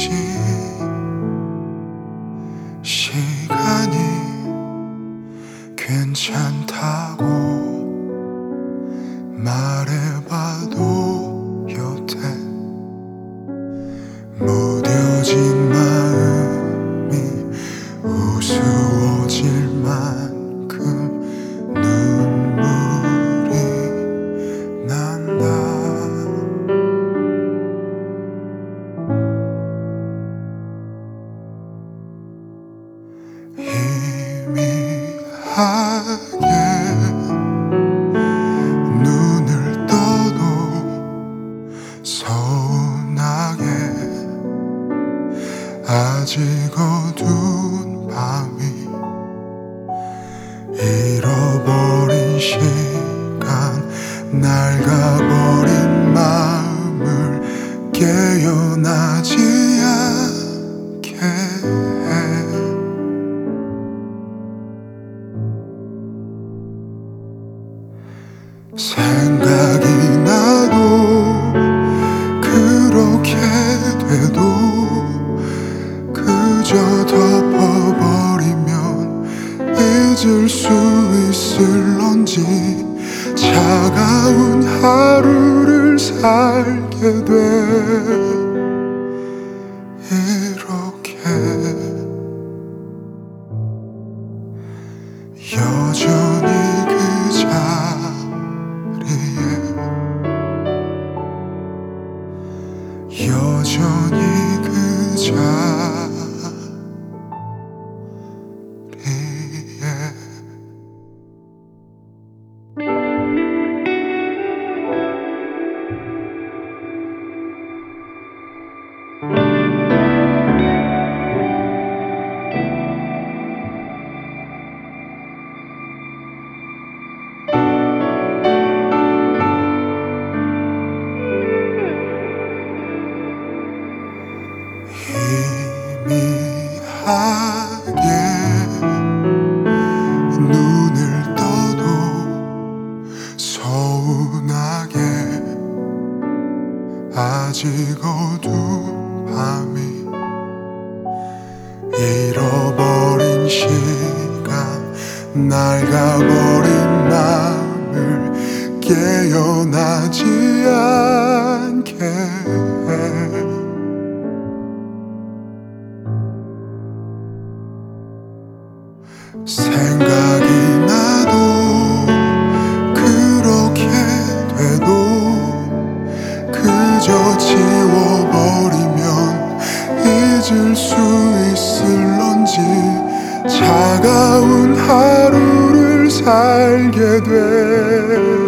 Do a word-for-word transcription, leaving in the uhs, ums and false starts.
지 시간이 괜찮다고 말해봐도 여태 무뎌진 마음이 우스워질 만큼 눈물이 난다. 희미하게 눈을 떠도 서운하게 아직 어두운 밤이 잃어버린 시간 낡아버린 마음을 깨어나지 않게 해. 생각이 나도 그렇게 돼도 그저 덮어버리면 잊을 수 있을런지 차가운 하루를 살게 돼. 이렇게 여전히 그 자리에 여전히 그 자리에 희미하게 눈을 떠도 서운하게 아직 어두운 밤이 잃어버린 시간 낡아버린 마음을 깨어나지 않게 해. 생각이 나도 그렇게 돼도 그저 지워버리면 잊을 수 있을런지 차가운 하루를 살게 돼.